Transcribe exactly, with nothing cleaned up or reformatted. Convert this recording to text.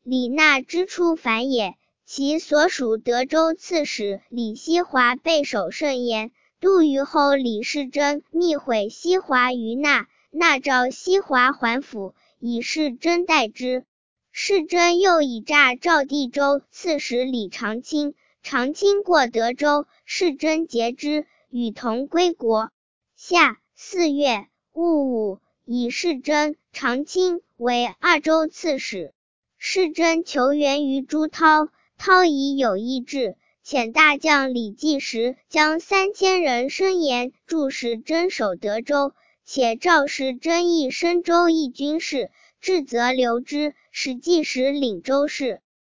李纳之初反也。其所属德州刺史李希华备受盛焉。杜虞后李世贞密毁西华于纳，纳召西华还府，以世贞代之。世贞又以诈赵地州刺史李长卿，长卿过德州，世贞节之，与同归国。夏四月戊午，以世贞、长卿为二州刺史。世贞求援于朱涛，涛以有意志，遣大将李继时将三千人申言助世贞守德州，且赵世贞亦深州一军事，至则留之，使继时领州事。